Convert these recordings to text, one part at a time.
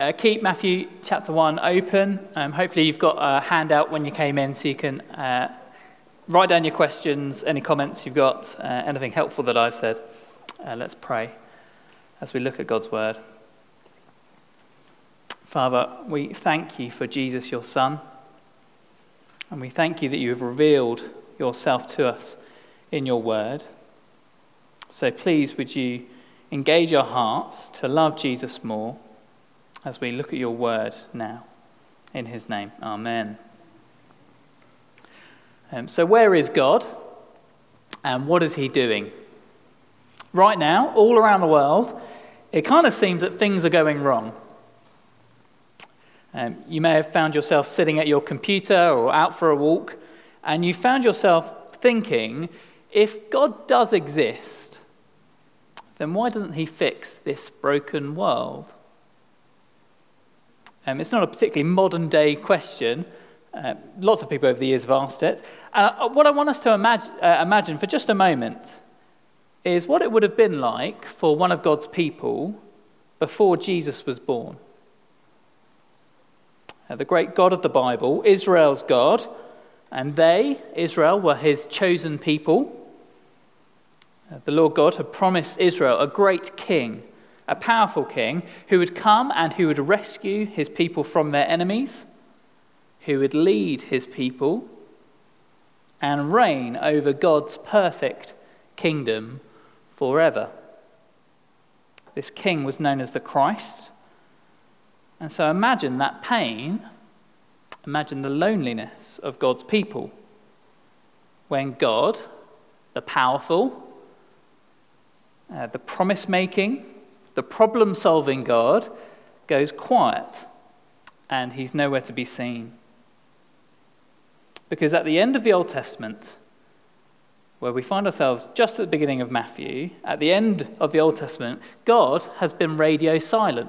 Keep Matthew chapter 1 open. Hopefully you've got a handout when you came in so you can write down your questions, any comments you've got, anything helpful that I've said. Let's pray as we look at God's word. Father, we thank you for Jesus, your Son, and we thank you that you have revealed yourself to us in your word. So please would you engage our hearts to love Jesus more as we look at your word now. In his name, amen. So where is God and what is he doing? Right now, all around the world, it kind of seems that things are going wrong. You may have found yourself sitting at your computer or out for a walk, and you found yourself thinking, if God does exist, then why doesn't he fix this broken world? It's not a particularly modern day question. Lots of people over the years have asked it. What I want us to imagine for just a moment is what it would have been like for one of God's people before Jesus was born. The great God of the Bible, Israel's God, and they, Israel, were his chosen people. The Lord God had promised Israel a great king, a powerful king, who would come and who would rescue his people from their enemies, who would lead his people and reign over God's perfect kingdom forever. This king was known as the Christ. And so imagine that pain, imagine the loneliness of God's people when God, the powerful, the promise-making, the problem-solving God, goes quiet and he's nowhere to be seen. Because at the end of the Old Testament, where we find ourselves just at the beginning of Matthew, at the end of the Old Testament, God has been radio silent.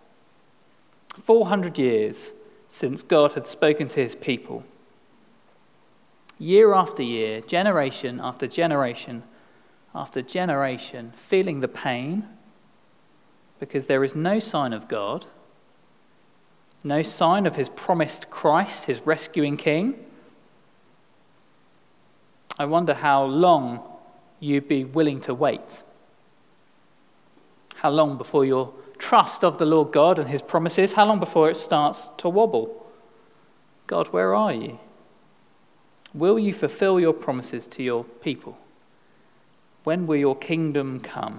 400 years since God had spoken to his people. Year after year, generation after generation after generation, feeling the pain because there is no sign of God, no sign of his promised Christ, his rescuing king. I wonder how long you'd be willing to wait. How long before your trust of the Lord God and his promises, how long before it starts to wobble? God, where are you? Will you fulfill your promises to your people? When will your kingdom come?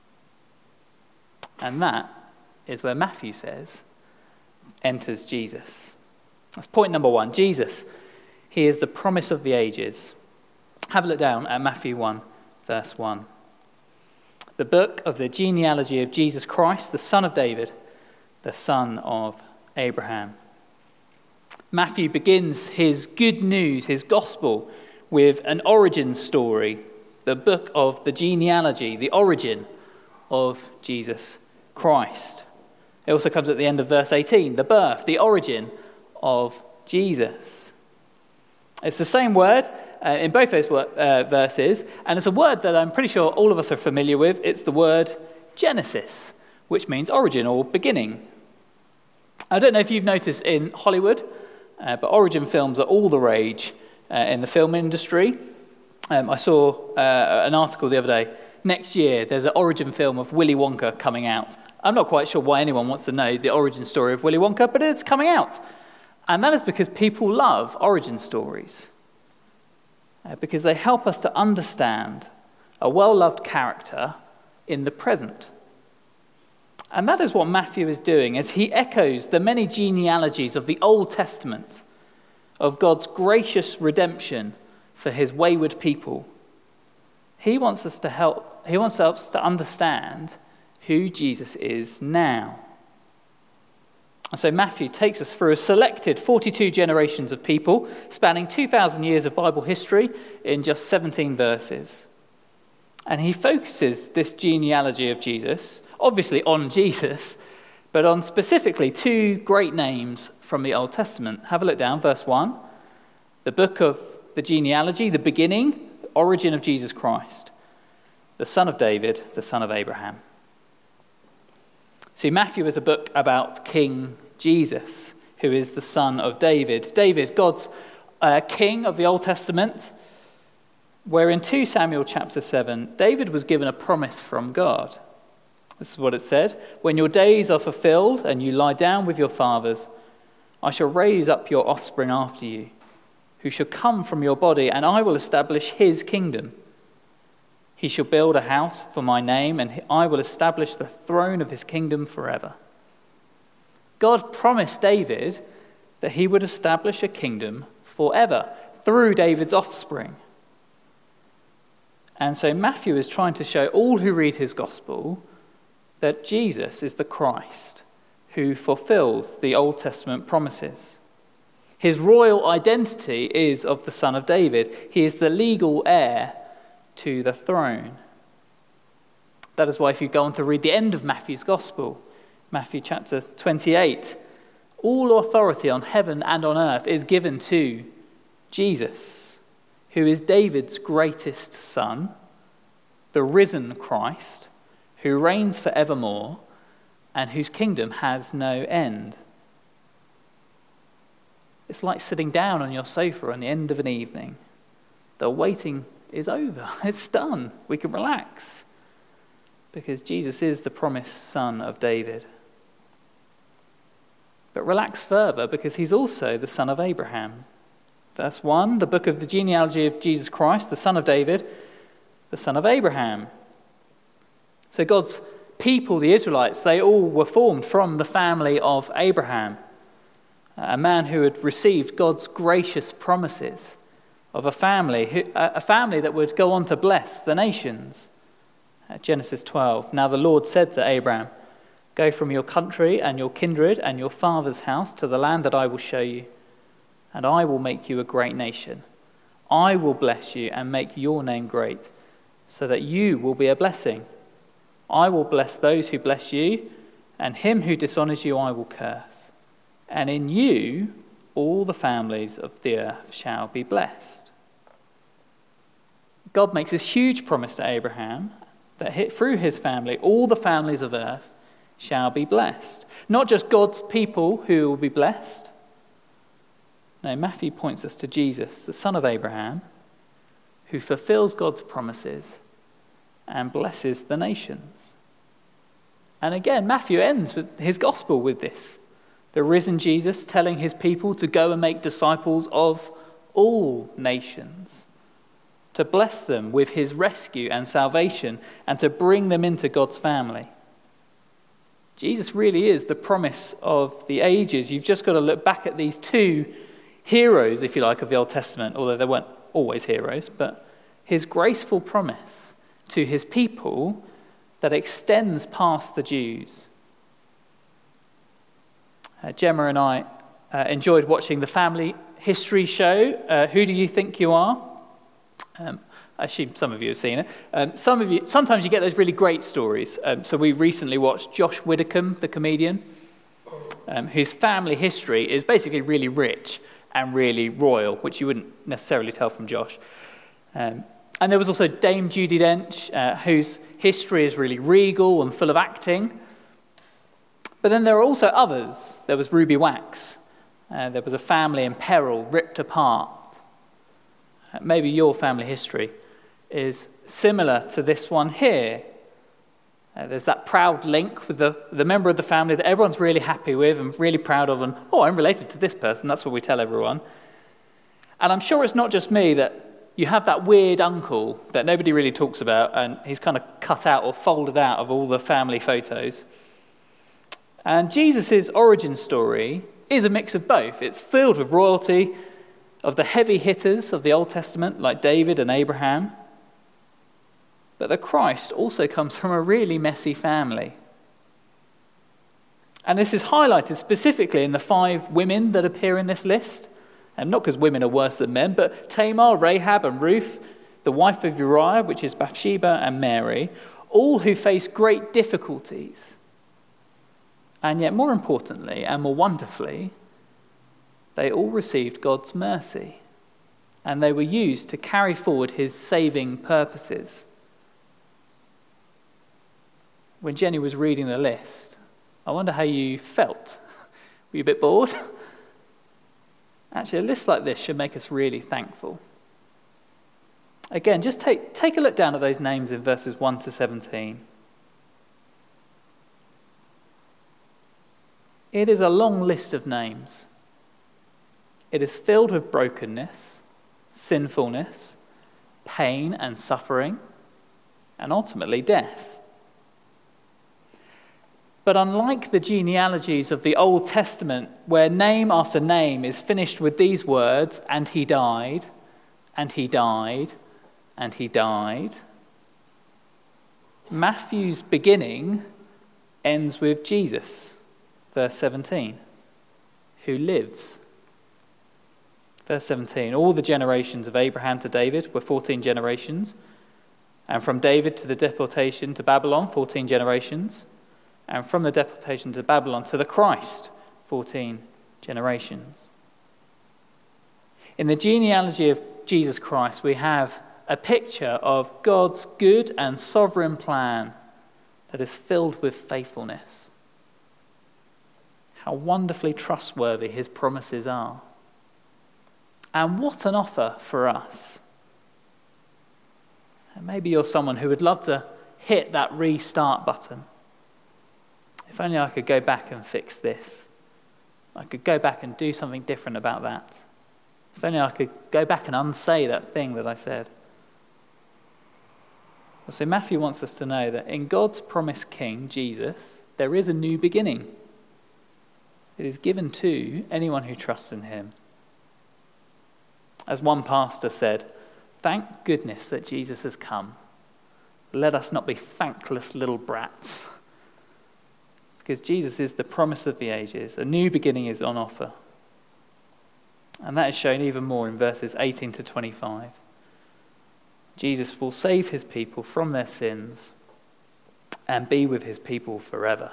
And that is where Matthew says, enters Jesus. That's point number one. Jesus, he is the promise of the ages. Have a look down at Matthew 1, verse 1. The book of the genealogy of Jesus Christ, the son of David, the son of Abraham. Matthew begins his good news, his gospel, with an origin story, the book of the genealogy, the origin of Jesus Christ. It also comes at the end of verse 18, the birth, the origin of Jesus. It's the same word in both those verses, and it's a word that I'm pretty sure all of us are familiar with. It's the word Genesis, which means origin or beginning. I don't know if you've noticed in Hollywood, but origin films are all the rage in the film industry. I saw an article the other day. Next year, there's an origin film of Willy Wonka coming out. I'm not quite sure why anyone wants to know the origin story of Willy Wonka, but it's coming out. And that is because people love origin stories, because they help us to understand a well-loved character in the present. And that is what Matthew is doing as he echoes the many genealogies of the Old Testament of God's gracious redemption for his wayward people. He wants us to understand who Jesus is now. And so Matthew takes us through a selected 42 generations of people, spanning 2,000 years of Bible history in just 17 verses. And he focuses this genealogy of Jesus, obviously on Jesus, but on specifically two great names from the Old Testament. Have a look down, verse 1. The book of the genealogy, the beginning, origin of Jesus Christ, the son of David, the son of Abraham. See, Matthew is a book about King Jesus, who is the son of David. David, God's king of the Old Testament, where in 2 Samuel chapter 7, David was given a promise from God. This is what it said: "When your days are fulfilled and you lie down with your fathers, I shall raise up your offspring after you, who shall come from your body, and I will establish his kingdom. He shall build a house for my name, and I will establish the throne of his kingdom forever." God promised David that he would establish a kingdom forever through David's offspring. And so Matthew is trying to show all who read his gospel that Jesus is the Christ who fulfills the Old Testament promises. His royal identity is of the son of David. He is the legal heir to the throne. That is why if you go on to read the end of Matthew's gospel, Matthew chapter 28, all authority on heaven and on earth is given to Jesus, who is David's greatest son, the risen Christ, who reigns forevermore and whose kingdom has no end. It's like sitting down on your sofa on the end of an evening. The waiting is over. It's done. We can relax because Jesus is the promised son of David. But relax further because he's also the son of Abraham. Verse 1, the book of the genealogy of Jesus Christ, the son of David, the son of Abraham. So God's people, the Israelites, they all were formed from the family of Abraham, a man who had received God's gracious promises of a family that would go on to bless the nations. Genesis 12, "Now the Lord said to Abraham, 'Go from your country and your kindred and your father's house to the land that I will show you, and I will make you a great nation. I will bless you and make your name great, so that you will be a blessing. I will bless those who bless you, and him who dishonors you I will curse. And in you all the families of the earth shall be blessed.'" God makes this huge promise to Abraham that through his family, all the families of earth shall be blessed. Not just God's people who will be blessed. No, Matthew points us to Jesus, the son of Abraham, who fulfills God's promises and blesses the nations. And again, Matthew ends with his gospel with this. The risen Jesus telling his people to go and make disciples of all nations, to bless them with his rescue and salvation, and to bring them into God's family. Jesus really is the promise of the ages. You've just got to look back at these two heroes, if you like, of the Old Testament, although they weren't always heroes, but his graceful promise to his people that extends past the Jews. Gemma and I enjoyed watching the family history show, Who Do You Think You Are? I assume some of you have seen it. Sometimes you get those really great stories. So we recently watched Josh Widdicombe, the comedian, whose family history is basically really rich and really royal, which you wouldn't necessarily tell from Josh. And there was also Dame Judi Dench, whose history is really regal and full of acting. But then there are also others. There was Ruby Wax. There was a family in peril, ripped apart. Maybe your family history is similar to this one here. There's that proud link with the member of the family that everyone's really happy with and really proud of, and, oh, I'm related to this person. That's what we tell everyone. And I'm sure it's not just me that you have that weird uncle that nobody really talks about, and he's kind of cut out or folded out of all the family photos. And Jesus' origin story is a mix of both. It's filled with royalty of the heavy hitters of the Old Testament, like David and Abraham. But the Christ also comes from a really messy family. And this is highlighted specifically in the 5 women that appear in this list. And not because women are worse than men, but Tamar, Rahab, and Ruth, the wife of Uriah, which is Bathsheba, and Mary, all who face great difficulties. And yet, more importantly and more wonderfully, they all received God's mercy, and they were used to carry forward his saving purposes. When Jenny was reading the list, I wonder how you felt. Were you a bit bored? Actually, a list like this should make us really thankful. Again, just take a look down at those names in verses 1 to 17. It is a long list of names. It is filled with brokenness, sinfulness, pain and suffering, and ultimately death. But unlike the genealogies of the Old Testament, where name after name is finished with these words, and he died, and he died, and he died, Matthew's beginning ends with Jesus, verse 17, who lives. Verse 17, all the generations of Abraham to David were 14 generations, and from David to the deportation to Babylon, 14 generations, and from the deportation to Babylon to the Christ, 14 generations. In the genealogy of Jesus Christ, we have a picture of God's good and sovereign plan that is filled with faithfulness. How wonderfully trustworthy his promises are. And what an offer for us. And maybe you're someone who would love to hit that restart button. If only I could go back and fix this. I could go back and do something different about that. If only I could go back and unsay that thing that I said. So Matthew wants us to know that in God's promised King, Jesus, there is a new beginning. It is given to anyone who trusts in him. As one pastor said, thank goodness that Jesus has come. Let us not be thankless little brats. Because Jesus is the promise of the ages. A new beginning is on offer. And that is shown even more in verses 18 to 25. Jesus will save his people from their sins and be with his people forever.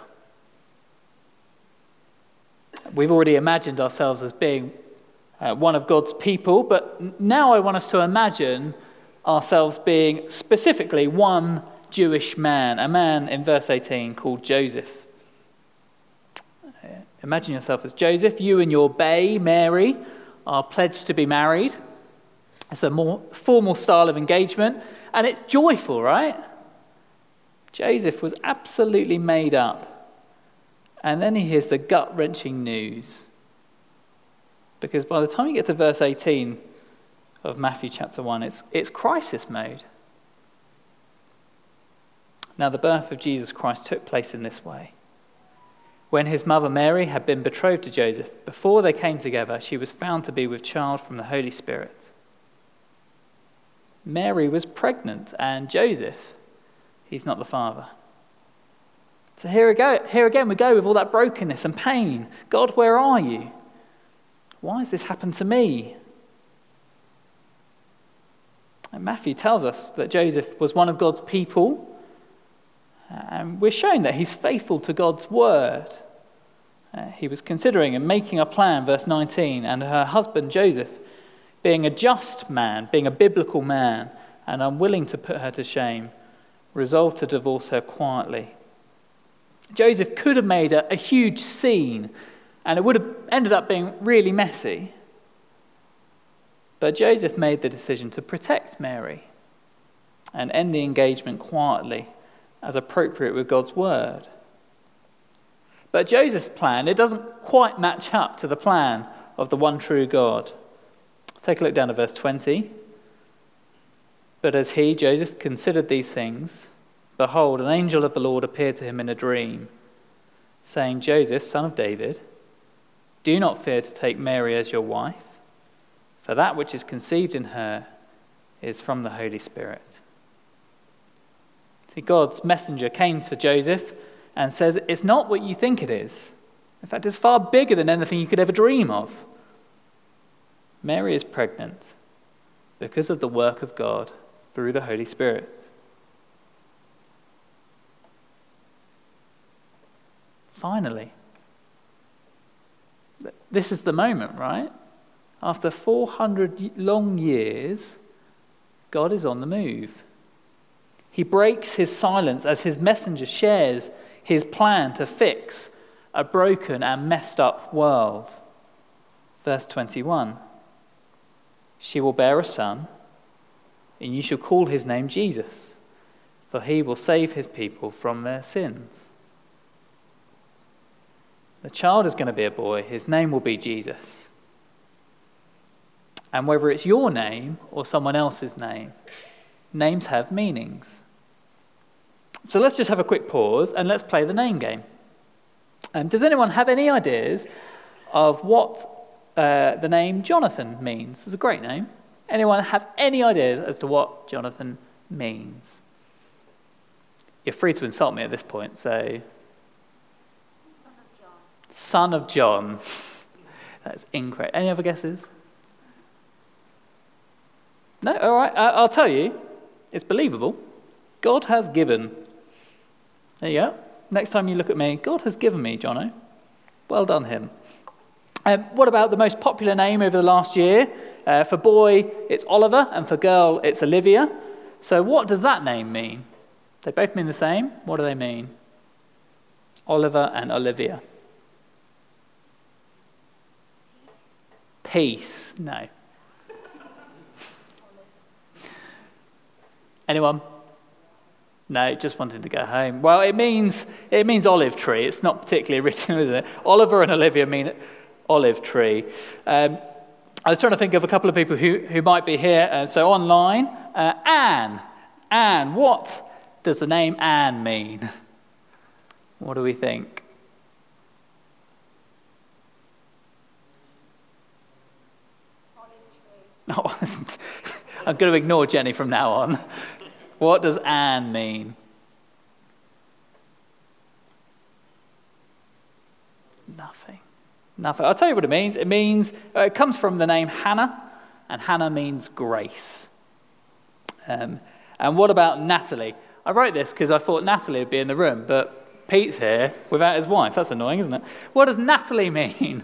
We've already imagined ourselves as being one of God's people, but now I want us to imagine ourselves being specifically one Jewish man, a man in verse 18 called Joseph. Imagine yourself as Joseph. You and your bae, Mary, are pledged to be married. It's a more formal style of engagement, and it's joyful, right? Joseph was absolutely made up. And then he hears the gut-wrenching news. Because by the time you get to verse 18 of Matthew chapter 1, it's crisis mode. Now, the birth of Jesus Christ took place in this way. When his mother Mary had been betrothed to Joseph, before they came together, she was found to be with child from the Holy Spirit. Mary was pregnant, and Joseph, he's not the father. So here again we go with all that brokenness and pain. God, where are you? Why has this happened to me? And Matthew tells us that Joseph was one of God's people, and we're shown that he's faithful to God's word. He was considering and making a plan, verse 19, and her husband Joseph, being a just man, being a biblical man, and unwilling to put her to shame, resolved to divorce her quietly. Joseph could have made a huge scene, and it would have ended up being really messy. But Joseph made the decision to protect Mary and end the engagement quietly, as appropriate with God's word. But Joseph's plan, it doesn't quite match up to the plan of the one true God. Take a look down to verse 20. But as he, Joseph, considered these things, behold, an angel of the Lord appeared to him in a dream, saying, Joseph, son of David, do not fear to take Mary as your wife, for that which is conceived in her is from the Holy Spirit. See, God's messenger came to Joseph and says, it's not what you think it is. In fact, it's far bigger than anything you could ever dream of. Mary is pregnant because of the work of God through the Holy Spirit. Finally, this is the moment, right? After 400 long years, God is on the move. He breaks his silence as his messenger shares his plan to fix a broken and messed up world. Verse 21, she will bear a son, and you shall call his name Jesus, for he will save his people from their sins. The child is going to be a boy. His name will be Jesus. And whether it's your name or someone else's name, names have meanings. So let's just have a quick pause and let's play the name game. Does anyone have any ideas of what the name Jonathan means? It's a great name. Anyone have any ideas as to what Jonathan means? You're free to insult me at this point, so... Son of John. That's incorrect. Any other guesses? No? All right. I'll tell you. It's believable. God has given. There you go. Next time you look at me, God has given me, Jono. Well done, him. What about the most popular name over the last year? For boy, it's Oliver, and for girl, it's Olivia. So what does that name mean? They both mean the same. What do they mean? Oliver and Olivia. Peace. No. Anyone? No, just wanted to go home. Well, it means olive tree. It's not particularly original, is it? Oliver and Olivia mean olive tree. I was trying to think of a couple of people who might be here. So online, Anne. Anne, what does the name Anne mean? What do we think? Oh, I'm going to ignore Jenny from now on. What does Anne mean? Nothing. I'll tell you what it means. It comes from the name Hannah, and Hannah means grace. And what about Natalie? I wrote this because I thought Natalie would be in the room, but Pete's here without his wife. That's annoying, isn't it? What does Natalie mean?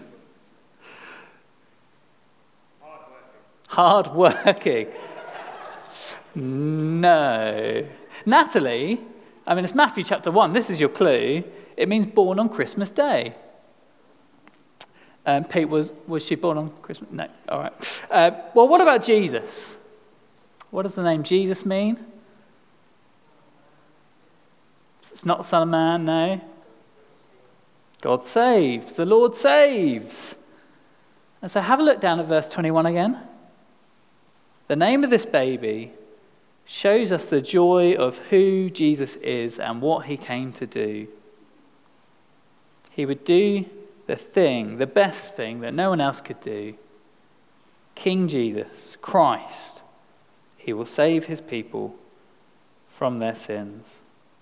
Hard-working. No. Natalie, it's Matthew chapter 1. This is your clue. It means born on Christmas Day. Pete, was she born on Christmas? No. All right. Well, what about Jesus? What does the name Jesus mean? It's not Son of Man, no. God saves. The Lord saves. And so have a look down at verse 21 again. The name of this baby shows us the joy of who Jesus is and what he came to do. He would do the best thing that no one else could do. King Jesus, Christ, he will save his people from their sins.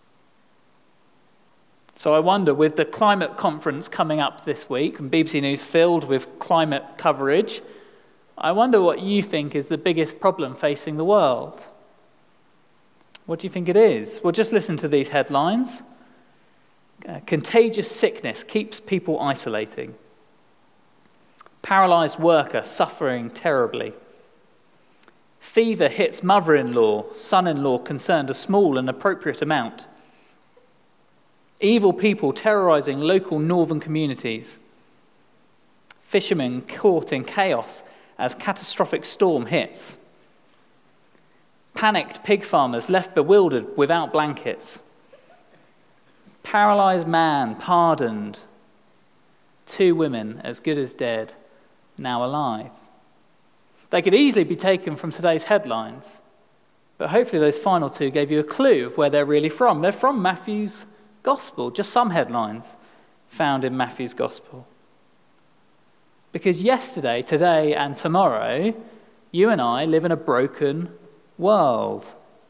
So I wonder, with the climate conference coming up this week and BBC News filled with climate coverage, I wonder what you think is the biggest problem facing the world. What do you think it is? Well, just listen to these headlines. Contagious sickness keeps people isolating. Paralyzed worker suffering terribly. Fever hits mother-in-law, son-in-law concerned a small and appropriate amount. Evil people terrorizing local northern communities. Fishermen caught in chaos as catastrophic storm hits. Panicked pig farmers left bewildered without blankets. Paralyzed man pardoned. 2 women as good as dead, now alive. They could easily be taken from today's headlines, but hopefully those final 2 gave you a clue of where they're really from. They're from Matthew's Gospel, just some headlines found in Matthew's Gospel. Because yesterday, today, and tomorrow, you and I live in a broken world.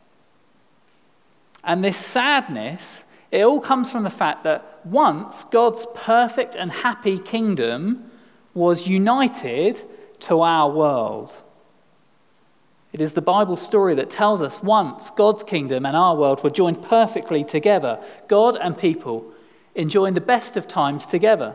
And this sadness, it all comes from the fact that once God's perfect and happy kingdom was united to our world. It is the Bible story that tells us once God's kingdom and our world were joined perfectly together, God and people enjoying the best of times together.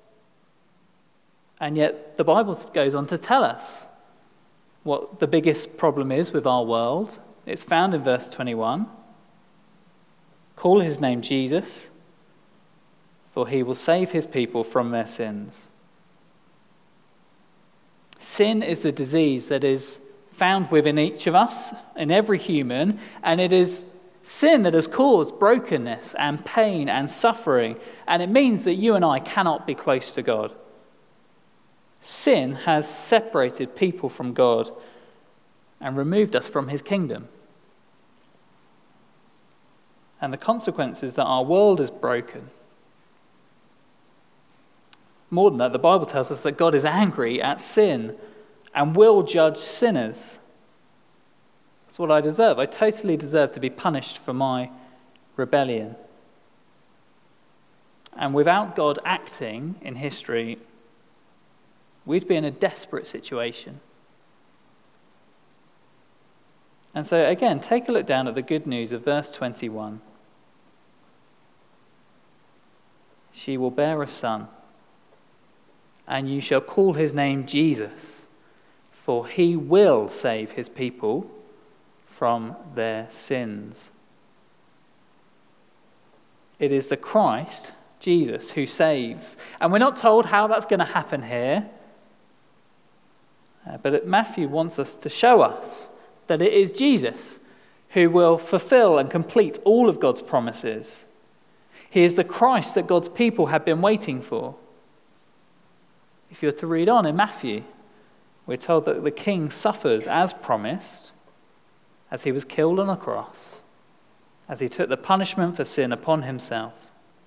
And yet the Bible goes on to tell us what the biggest problem is with our world. It's found in verse 21. Call his name Jesus, for he will save his people from their sins. Sin is the disease that is found within each of us, in every human, and it is sin that has caused brokenness and pain and suffering, and it means that you and I cannot be close to God. Sin has separated people from God and removed us from his kingdom. And the consequence is that our world is broken. More than that, the Bible tells us that God is angry at sin and will judge sinners. That's what I deserve. I totally deserve to be punished for my rebellion. And without God acting in history, we'd be in a desperate situation. And so again, take a look down at the good news of verse 21. She will bear a son, and you shall call his name Jesus, for he will save his people from their sins. It is the Christ, Jesus, who saves. And we're not told how that's going to happen here, but Matthew wants us to show us that it is Jesus who will fulfill and complete all of God's promises. He is the Christ that God's people have been waiting for. If you're to read on in Matthew, we're told that the king suffers as promised, as he was killed on a cross, as he took the punishment for sin upon himself.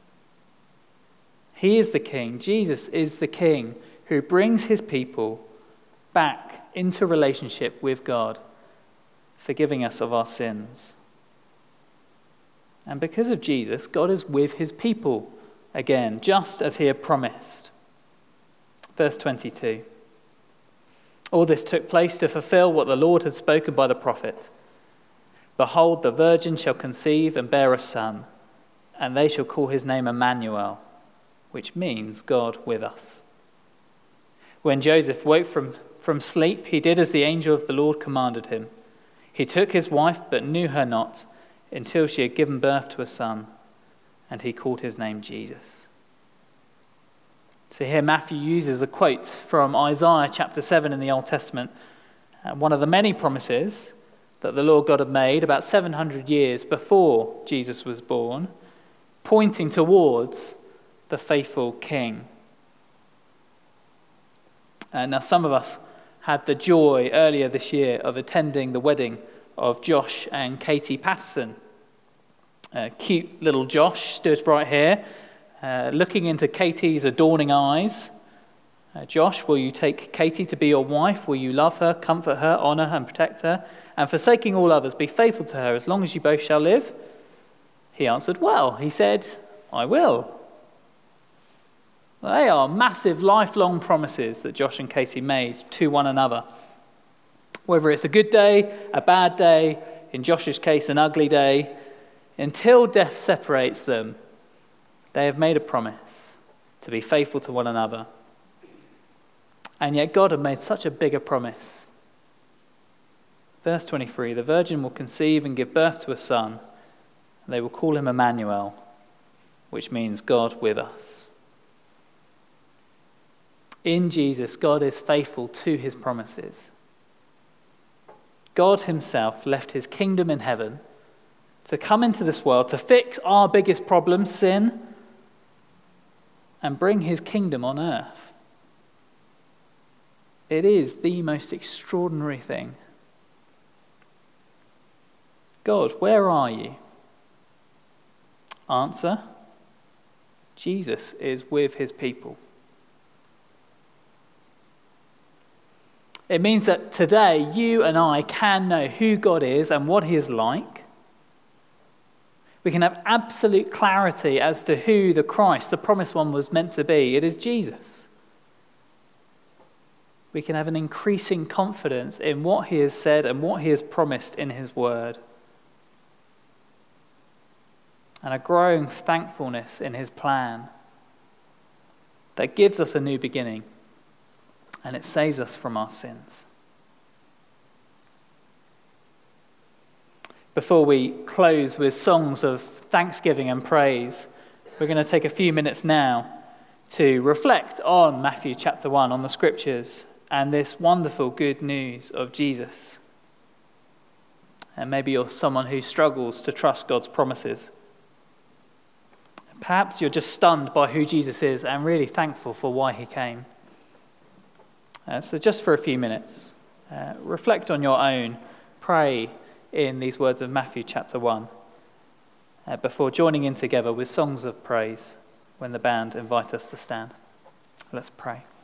He is the king, Jesus is the king who brings his people back into relationship with God, forgiving us of our sins. And because of Jesus, God is with his people again, just as he had promised. Verse 22. All this took place to fulfill what the Lord had spoken by the prophet. Behold, the virgin shall conceive and bear a son, and they shall call his name Emmanuel, which means God with us. When Joseph woke from sleep, he did as the angel of the Lord commanded him. He took his wife, but knew her not, until she had given birth to a son, and he called his name Jesus. So here Matthew uses a quote from Isaiah chapter 7 in the Old Testament, one of the many promises that the Lord God had made about 700 years before Jesus was born, pointing towards the faithful king. Now some of us had the joy earlier this year of attending the wedding of Josh and Katie Patterson. Cute little Josh stood right here, looking into Katie's adorning eyes. Josh, will you take Katie to be your wife? Will you love her, comfort her, honour and protect her, and forsaking all others, be faithful to her as long as you both shall live? He answered, well. He said, I will. They are massive lifelong promises that Josh and Katie made to one another. Whether it's a good day, a bad day, in Josh's case, an ugly day, until death separates them, they have made a promise to be faithful to one another. And yet God had made such a bigger promise. Verse 23, the virgin will conceive and give birth to a son, and they will call him Emmanuel, which means God with us. In Jesus, God is faithful to his promises. God himself left his kingdom in heaven to come into this world to fix our biggest problem, sin, and bring his kingdom on earth. It is the most extraordinary thing. God, where are you? Answer, Jesus is with his people. It means that today you and I can know who God is and what he is like. We can have absolute clarity as to who the Christ, the promised one, was meant to be. It is Jesus. We can have an increasing confidence in what he has said and what he has promised in his word. And a growing thankfulness in his plan that gives us a new beginning. And it saves us from our sins. Before we close with songs of thanksgiving and praise, we're going to take a few minutes now to reflect on Matthew chapter 1, on the scriptures, and this wonderful good news of Jesus. And maybe you're someone who struggles to trust God's promises. Perhaps you're just stunned by who Jesus is and really thankful for why he came. So just for a few minutes, reflect on your own, pray in these words of Matthew chapter 1, before joining in together with songs of praise when the band invite us to stand. Let's pray.